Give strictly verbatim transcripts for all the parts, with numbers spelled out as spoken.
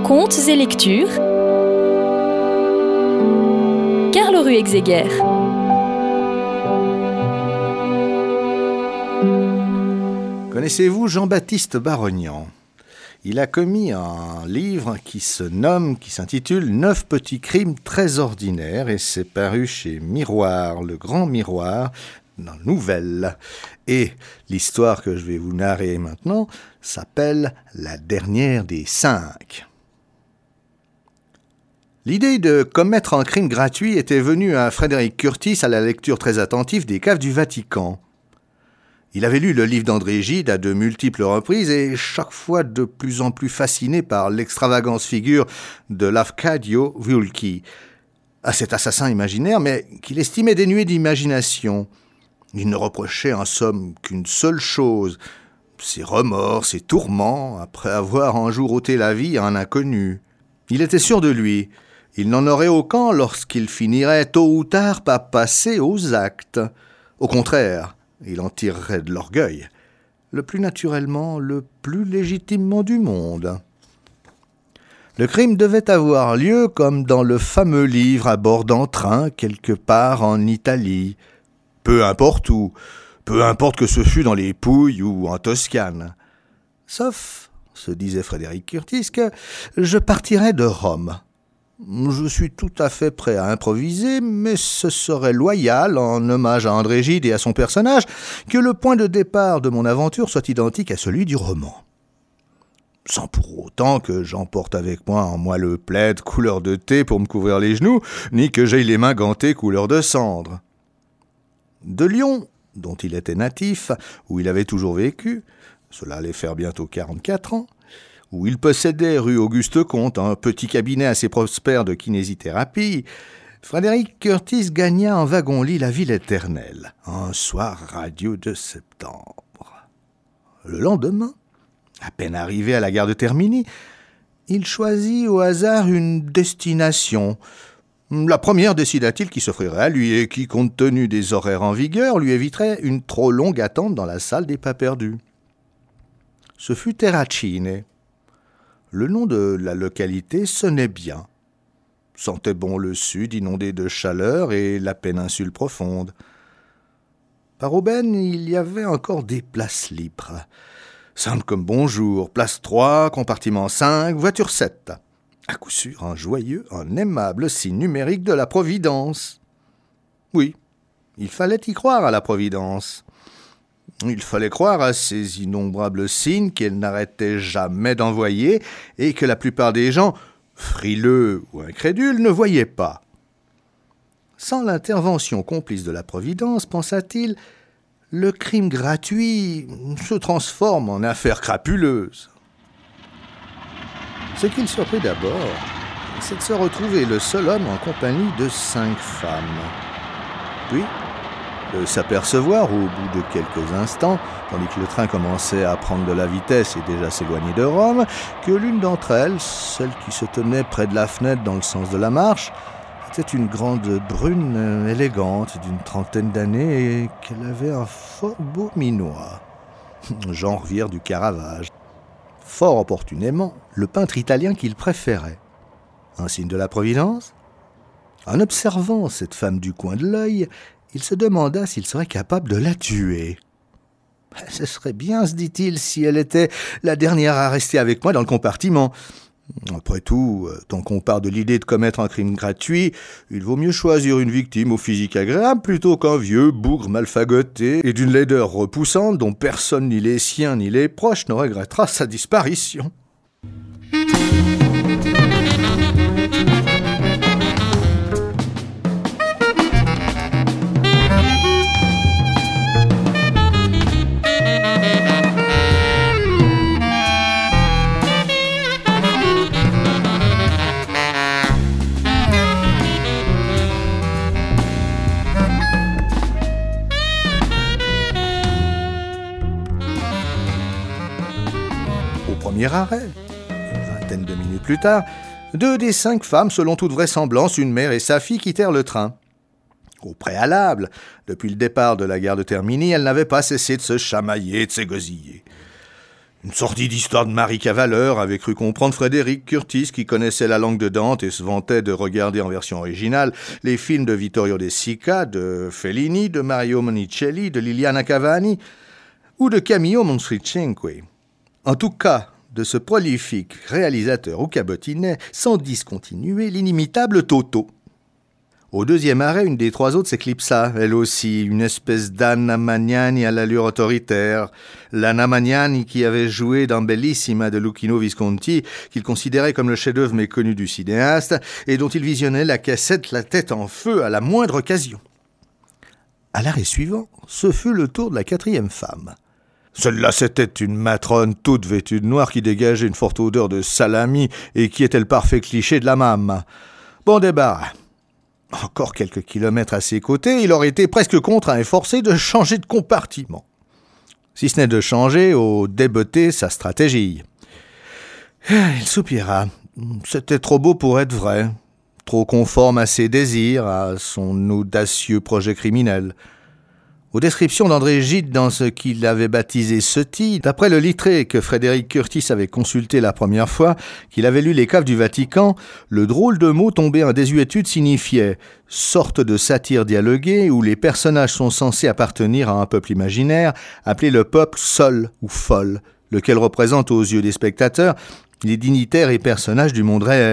Contes et lectures. Carlo Ruegzeger. Connaissez-vous Jean-Baptiste Barognan ? Il a commis un livre qui se nomme, qui s'intitule « Neuf petits crimes très ordinaires » et c'est paru chez Miroir, le Grand Miroir, dans Nouvelles. Et l'histoire que je vais vous narrer maintenant s'appelle « La dernière des cinq ». L'idée de commettre un crime gratuit était venue à Frédéric Curtis à la lecture très attentive des caves du Vatican. Il avait lu le livre d'André Gide à de multiples reprises et chaque fois de plus en plus fasciné par l'extravagance figure de Lafcadio Vulci, à cet assassin imaginaire, mais qu'il estimait dénué d'imagination. Il ne reprochait en somme qu'une seule chose, ses remords, ses tourments, après avoir un jour ôté la vie à un inconnu. Il était sûr de lui. Il n'en aurait aucun lorsqu'il finirait tôt ou tard par passer aux actes. Au contraire, il en tirerait de l'orgueil, le plus naturellement, le plus légitimement du monde. Le crime devait avoir lieu comme dans le fameux livre à bord d'un train, quelque part en Italie. Peu importe où, peu importe que ce fût dans les Pouilles ou en Toscane. Sauf, se disait Frédéric Curtis, que je partirais de Rome. Je suis tout à fait prêt à improviser, mais ce serait loyal, en hommage à André Gide et à son personnage, que le point de départ de mon aventure soit identique à celui du roman. Sans pour autant que j'emporte avec moi un moelleux plaid couleur de thé pour me couvrir les genoux, ni que j'aie les mains gantées couleur de cendre. De Lyon, dont il était natif, où il avait toujours vécu, cela allait faire bientôt quarante-quatre ans, où il possédait rue Auguste-Comte un petit cabinet assez prospère de kinésithérapie, Frédéric Curtis gagna en wagon-lit la ville éternelle, un soir radieux de septembre. Le lendemain, à peine arrivé à la gare de Termini, il choisit au hasard une destination. La première, décida-t-il, qui s'offrirait à lui et qui, compte tenu des horaires en vigueur, lui éviterait une trop longue attente dans la salle des pas perdus. Ce fut Terracine. Le nom de la localité sonnait bien. Sentait bon le sud inondé de chaleur et la péninsule profonde. Par aubaine, il y avait encore des places libres. Simple comme bonjour, place trois, compartiment cinq, voiture sept. À coup sûr, un joyeux, un aimable signe numérique de la Providence. Oui, il fallait y croire à la Providence. Il fallait croire à ces innombrables signes qu'elle n'arrêtait jamais d'envoyer et que la plupart des gens, frileux ou incrédules, ne voyaient pas. Sans l'intervention complice de la Providence, pensa-t-il, le crime gratuit se transforme en affaire crapuleuse. Ce qu'il surprit d'abord, c'est de se retrouver le seul homme en compagnie de cinq femmes. Puis, de s'apercevoir au bout de quelques instants, tandis que le train commençait à prendre de la vitesse et déjà s'éloigner de Rome, que l'une d'entre elles, celle qui se tenait près de la fenêtre dans le sens de la marche, était une grande brune élégante d'une trentaine d'années et qu'elle avait un fort beau minois, genre Rivière du Caravage. Fort opportunément, le peintre italien qu'il préférait. Un signe de la Providence ? En observant cette femme du coin de l'œil, il se demanda s'il serait capable de la tuer. « Ce serait bien, se dit-il, si elle était la dernière à rester avec moi dans le compartiment. Après tout, tant qu'on part de l'idée de commettre un crime gratuit, il vaut mieux choisir une victime au physique agréable plutôt qu'un vieux bougre mal fagoté et d'une laideur repoussante dont personne, ni les siens ni les proches, ne regrettera sa disparition. » Premier arrêt, une vingtaine de minutes plus tard, deux des cinq femmes, selon toute vraisemblance, une mère et sa fille, quittèrent le train. Au préalable, depuis le départ de la gare de Termini, elle n'avait pas cessé de se chamailler et de s'égosiller. Une sordide histoire de Marie Cavaleur avait cru comprendre Frédéric Curtis, qui connaissait la langue de Dante et se vantait de regarder en version originale les films de Vittorio De Sica, de Fellini, de Mario Monicelli, de Liliana Cavani ou de Camillo Monfrichenque. En tout cas, de ce prolifique réalisateur au cabotinet, sans discontinuer l'inimitable Toto. Au deuxième arrêt, une des trois autres s'éclipsa, elle aussi, une espèce d'Anna Magnani à l'allure autoritaire. L'Anna Magnani qui avait joué dans Bellissima de Luchino Visconti, qu'il considérait comme le chef-d'œuvre méconnu du cinéaste, et dont il visionnait la cassette la tête en feu à la moindre occasion. À l'arrêt suivant, ce fut le tour de la quatrième femme. Celle-là, c'était une matrone toute vêtue de noir qui dégageait une forte odeur de salami et qui était le parfait cliché de la mame. Bon débarras. Encore quelques kilomètres à ses côtés, il aurait été presque contraint et forcé de changer de compartiment. Si ce n'est de changer au débotter sa stratégie. Il soupira. C'était trop beau pour être vrai, trop conforme à ses désirs, à son audacieux projet criminel. Aux descriptions d'André Gide dans ce qu'il avait baptisé Seti, d'après le littré que Frédéric Curtis avait consulté la première fois, qu'il avait lu les caves du Vatican, le drôle de mot tombé en désuétude signifiait « sorte de satire dialoguée où les personnages sont censés appartenir à un peuple imaginaire, appelé le peuple sol ou folle, lequel représente aux yeux des spectateurs les dignitaires et personnages du monde réel. »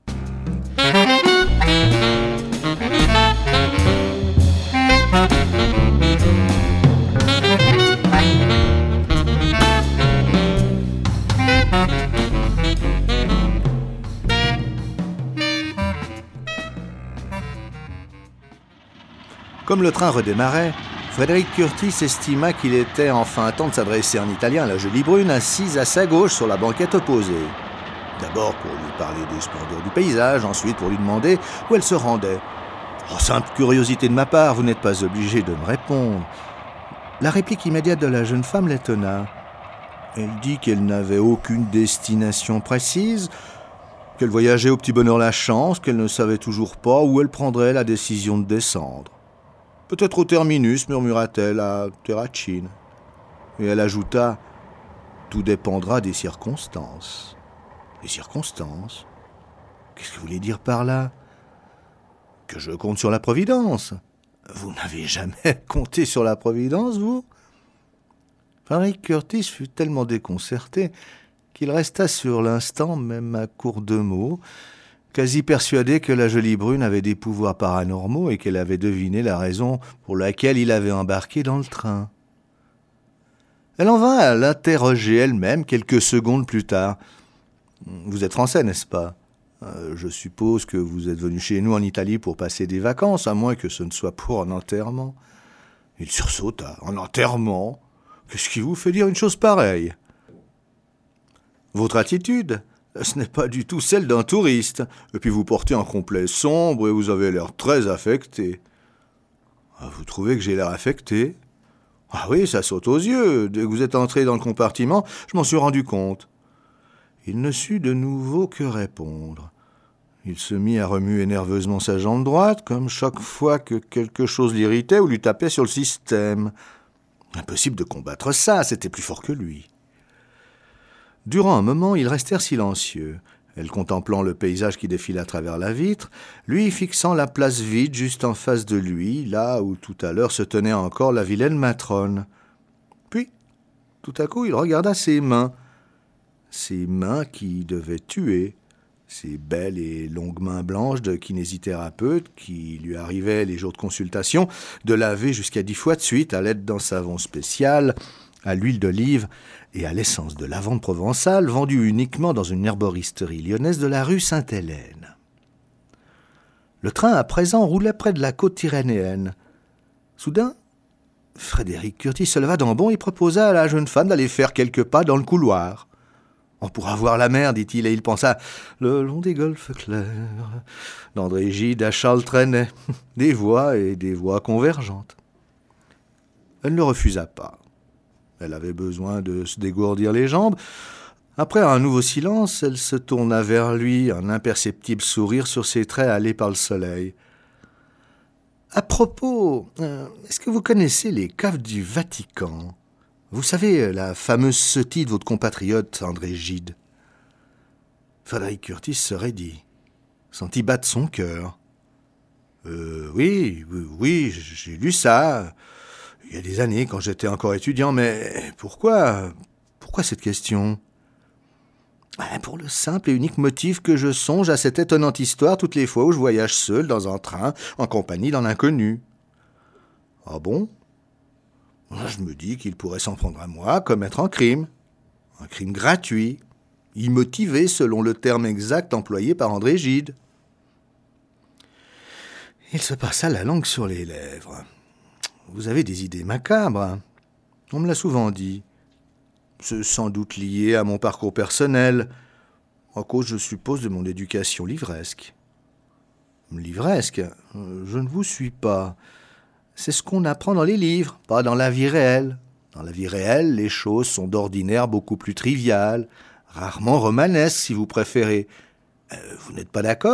Comme le train redémarrait, Frédéric Curtis estima qu'il était enfin temps de s'adresser en italien à la jolie brune assise à sa gauche sur la banquette opposée. D'abord pour lui parler des splendeurs du paysage, ensuite pour lui demander où elle se rendait. Oh, simple curiosité de ma part, vous n'êtes pas obligé de me répondre. La réplique immédiate de la jeune femme l'étonna. Elle dit qu'elle n'avait aucune destination précise, qu'elle voyageait au petit bonheur la chance, qu'elle ne savait toujours pas où elle prendrait la décision de descendre. Peut-être au terminus, murmura-t-elle à Terracine. Et elle ajouta « Tout dépendra des circonstances. » Les circonstances ? Qu'est-ce que vous voulez dire par là ? Que je compte sur la Providence. Vous n'avez jamais compté sur la Providence, vous ? Frédéric Curtis fut tellement déconcerté qu'il resta sur l'instant, même à court de mots, quasi persuadé que la jolie brune avait des pouvoirs paranormaux et qu'elle avait deviné la raison pour laquelle il avait embarqué dans le train. Elle en vint à l'interroger elle-même quelques secondes plus tard. « Vous êtes français, n'est-ce pas ? euh, Je suppose que vous êtes venu chez nous en Italie pour passer des vacances, à moins que ce ne soit pour un enterrement. » Il sursauta. « Un enterrement ? Qu'est-ce qui vous fait dire une chose pareille ? » Votre attitude ? Ce n'est pas du tout celle d'un touriste. Et puis vous portez un complet sombre et vous avez l'air très affecté. Ah, vous trouvez que j'ai l'air affecté ? Ah oui, ça saute aux yeux. Dès que vous êtes entré dans le compartiment, je m'en suis rendu compte. Il ne sut de nouveau que répondre. Il se mit à remuer nerveusement sa jambe droite, comme chaque fois que quelque chose l'irritait ou lui tapait sur le système. Impossible de combattre ça, c'était plus fort que lui. Durant un moment, ils restèrent silencieux, elle contemplant le paysage qui défilait à travers la vitre, lui fixant la place vide juste en face de lui, là où tout à l'heure se tenait encore la vilaine matrone. Puis, tout à coup, il regarda ses mains, ses mains qui devaient tuer, ses belles et longues mains blanches de kinésithérapeute qui lui arrivaient les jours de consultation de laver jusqu'à dix fois de suite à l'aide d'un savon spécial, à l'huile d'olive et à l'essence de lavande provençale vendue uniquement dans une herboristerie lyonnaise de la rue Sainte-Hélène. Le train à présent roulait près de la côte tyrrhénienne. Soudain, Frédéric Curtis se leva d'un bond et proposa à la jeune femme d'aller faire quelques pas dans le couloir. « On pourra voir la mer, dit-il, et il pensa « le long des golfes clairs » d'André Gide à Charles Trenet, des voix et des voix convergentes. Elle ne refusa pas. Elle avait besoin de se dégourdir les jambes. Après un nouveau silence, elle se tourna vers lui, un imperceptible sourire sur ses traits hâlés par le soleil. « À propos, euh, est-ce que vous connaissez les caves du Vatican ? Vous savez, la fameuse sotie de votre compatriote André Gide. Frédéric Curtis se raidit, sentit battre son cœur. Euh, oui, oui, oui, j'ai lu ça, il y a des années quand j'étais encore étudiant, mais pourquoi, pourquoi cette question ? Pour le simple et unique motif que je songe à cette étonnante histoire toutes les fois où je voyage seul dans un train, en compagnie d'un inconnu. Ah bon ? Je me dis qu'il pourrait s'en prendre à moi, commettre un crime. Un crime gratuit, immotivé selon le terme exact employé par André Gide. Il se passa la langue sur les lèvres. Vous avez des idées macabres. On me l'a souvent dit. C'est sans doute lié à mon parcours personnel, à cause, je suppose, de mon éducation livresque. Livresque ? Je ne vous suis pas. C'est ce qu'on apprend dans les livres, pas dans la vie réelle. Dans la vie réelle, les choses sont d'ordinaire beaucoup plus triviales, rarement romanesques, si vous préférez. Euh, vous n'êtes pas d'accord ?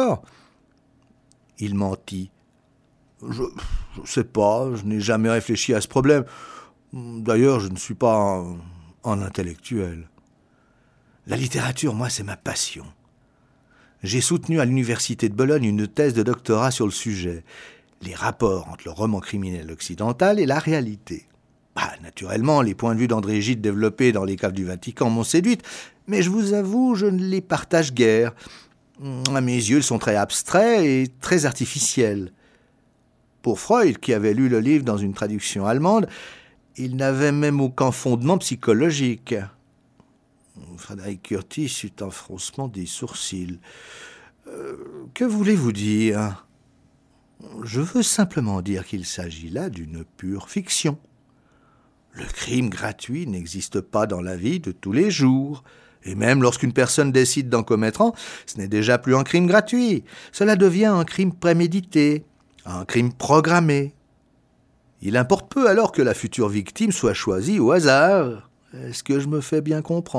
Il mentit. Je ne sais pas, je n'ai jamais réfléchi à ce problème. D'ailleurs, je ne suis pas un, un intellectuel. La littérature, moi, c'est ma passion. J'ai soutenu à l'université de Bologne une thèse de doctorat sur le sujet, les rapports entre le roman criminel occidental et la réalité. Bah, naturellement, les points de vue d'André Gide développés dans les caves du Vatican m'ont séduite, mais je vous avoue, je ne les partage guère. À mes yeux, ils sont très abstraits et très artificiels. Pour Freud, qui avait lu le livre dans une traduction allemande, il n'avait même aucun fondement psychologique. Frédéric Curtis eut un froncement des sourcils. Euh, que voulez-vous dire ? Je veux simplement dire qu'il s'agit là d'une pure fiction. Le crime gratuit n'existe pas dans la vie de tous les jours. Et même lorsqu'une personne décide d'en commettre un, ce n'est déjà plus un crime gratuit. Cela devient un crime prémédité, un crime programmé. Il importe peu alors que la future victime soit choisie au hasard. Est-ce que je me fais bien comprendre ?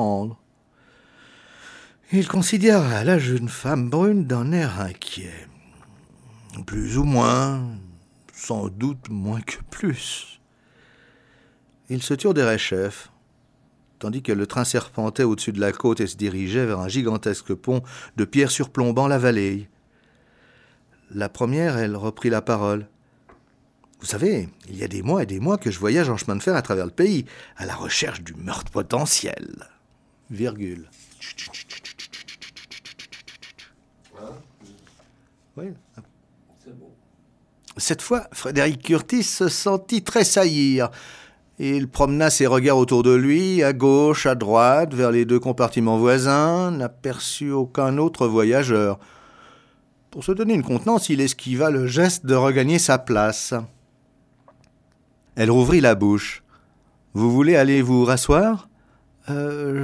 Il considéra la jeune femme brune d'un air inquiet. Plus ou moins, sans doute moins que plus. Ils se turent derechef, tandis que le train serpentait au-dessus de la côte et se dirigeait vers un gigantesque pont de pierre surplombant la vallée. La première, elle reprit la parole. « Vous savez, il y a des mois et des mois que je voyage en chemin de fer à travers le pays, à la recherche du meurtre potentiel. » Virgule. Oui. Cette fois, Frédéric Curtis se sentit tressaillir. Il promena ses regards autour de lui, à gauche, à droite, vers les deux compartiments voisins, n'aperçut aucun autre voyageur. Pour se donner une contenance, il esquiva le geste de regagner sa place. Elle rouvrit la bouche. « Vous voulez aller vous rasseoir ? euh, ?»«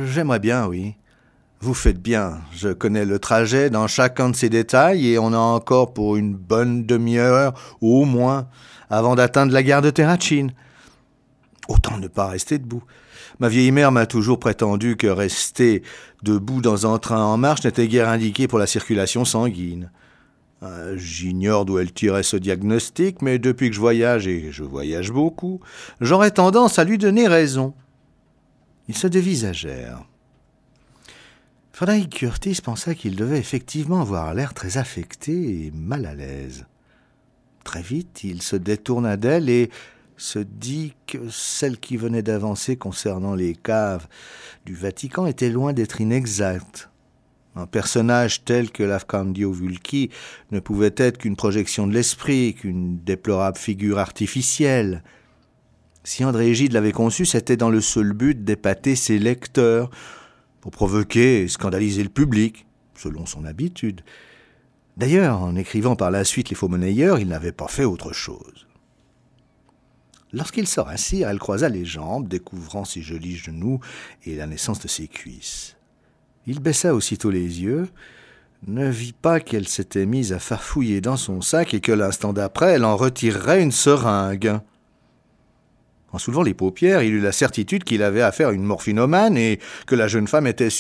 J'aimerais bien, oui. »« Vous faites bien. Je connais le trajet dans chacun de ses détails et on a encore pour une bonne demi-heure, au moins, avant d'atteindre la gare de Terracine. Autant ne pas rester debout. Ma vieille mère m'a toujours prétendu que rester debout dans un train en marche n'était guère indiqué pour la circulation sanguine. Euh, j'ignore d'où elle tirait ce diagnostic, mais depuis que je voyage, et je voyage beaucoup, j'aurais tendance à lui donner raison. » Ils se dévisagèrent. Frédéric Curtis pensa qu'il devait effectivement avoir l'air très affecté et mal à l'aise. Très vite, il se détourna d'elle et se dit que celle qui venait d'avancer concernant les caves du Vatican était loin d'être inexacte. Un personnage tel que Lafcandio Vulchi ne pouvait être qu'une projection de l'esprit, qu'une déplorable figure artificielle. Si André Gide l'avait conçu, c'était dans le seul but d'épater ses lecteurs, pour provoquer et scandaliser le public, selon son habitude. D'ailleurs, en écrivant par la suite Les Faux-monnayeurs, il n'avait pas fait autre chose. Lorsqu'ils se rassirent, elle croisa les jambes, découvrant ses jolis genoux et la naissance de ses cuisses. Il baissa aussitôt les yeux, ne vit pas qu'elle s'était mise à farfouiller dans son sac et que l'instant d'après, elle en retirerait une seringue. En soulevant les paupières, il eut la certitude qu'il avait affaire à une morphinomane et que la jeune femme était sur le point de se piquer l'avant-bras. Il en fut presque soulagé.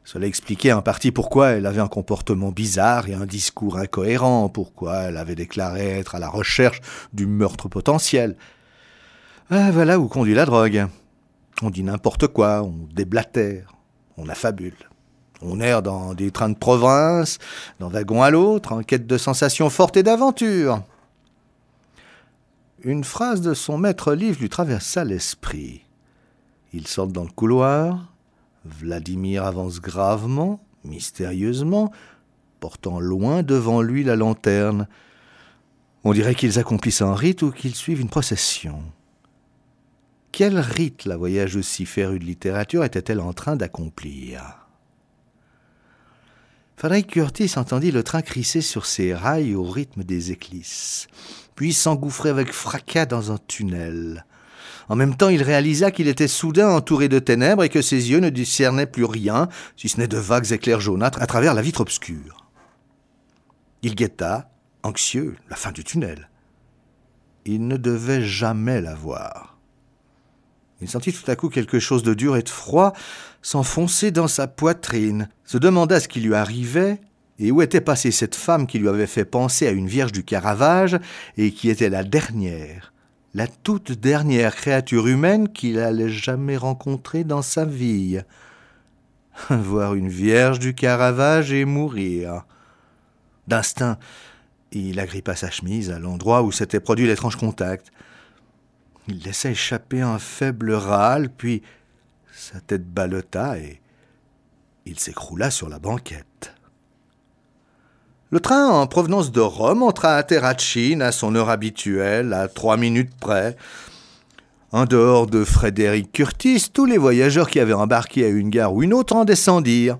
Cela expliquait en partie pourquoi elle avait un comportement bizarre et un discours incohérent, pourquoi elle avait déclaré être à la recherche du meurtre potentiel. Ah, voilà où conduit la drogue. On dit n'importe quoi, on déblatère, on affabule. On erre dans des trains de province, d'un wagon à l'autre, en quête de sensations fortes et d'aventures. Une phrase de son maître-livre lui traversa l'esprit. Ils sortent dans le couloir. Vladimir avance gravement, mystérieusement, portant loin devant lui la lanterne. On dirait qu'ils accomplissent un rite ou qu'ils suivent une procession. Quel rite la voyageuse si férue de littérature était-elle en train d'accomplir ? Frédéric Curtis entendit le train crisser sur ses rails au rythme des éclisses, puis s'engouffrer avec fracas dans un tunnel. En même temps, il réalisa qu'il était soudain entouré de ténèbres et que ses yeux ne discernaient plus rien, si ce n'est de vagues éclairs jaunâtres à travers la vitre obscure. Il guetta, anxieux, la fin du tunnel. Il ne devait jamais la voir. Il sentit tout à coup quelque chose de dur et de froid s'enfoncer dans sa poitrine, se demanda ce qui lui arrivait et où était passée cette femme qui lui avait fait penser à une vierge du Caravage et qui était la dernière, la toute dernière créature humaine qu'il allait jamais rencontrer dans sa vie. Voir une vierge du Caravage et mourir. D'instinct, il agrippa sa chemise à l'endroit où s'était produit l'étrange contact. Il laissa échapper un faible râle, puis sa tête ballotta et il s'écroula sur la banquette. Le train en provenance de Rome entra à Terracine à son heure habituelle, à trois minutes près. En dehors de Frédéric Curtis, tous les voyageurs qui avaient embarqué à une gare ou une autre en descendirent.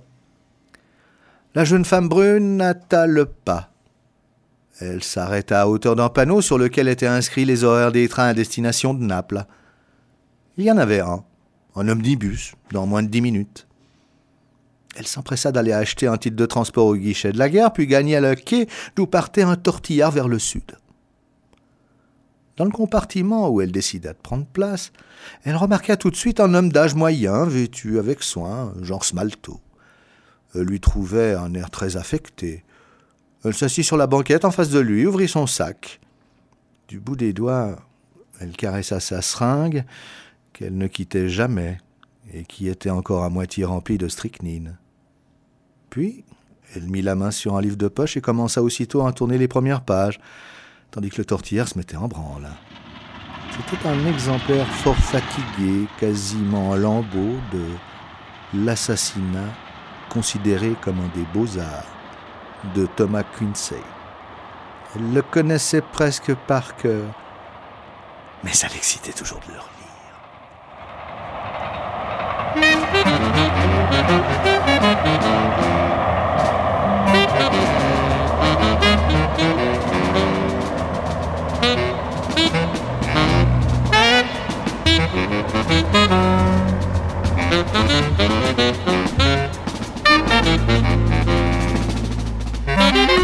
La jeune femme brune n'hâta le pas. Elle s'arrêta à hauteur d'un panneau sur lequel étaient inscrits les horaires des trains à destination de Naples. Il y en avait un, un omnibus, dans moins de dix minutes. Elle s'empressa d'aller acheter un titre de transport au guichet de la gare, puis gagna le quai d'où partait un tortillard vers le sud. Dans le compartiment où elle décida de prendre place, elle remarqua tout de suite un homme d'âge moyen, vêtu avec soin, genre smalto. Elle lui trouvait un air très affecté. Elle s'assit sur la banquette en face de lui, ouvrit son sac. Du bout des doigts, elle caressa sa seringue, qu'elle ne quittait jamais, et qui était encore à moitié remplie de strychnine. Puis, elle mit la main sur un livre de poche et commença aussitôt à tourner les premières pages, tandis que le tortillard se mettait en branle. C'était un exemplaire fort fatigué, quasiment en lambeaux, de l'assassinat considéré comme un des beaux-arts de Thomas Quincy. Elle le connaissait presque par cœur, mais ça l'excitait toujours de le relire.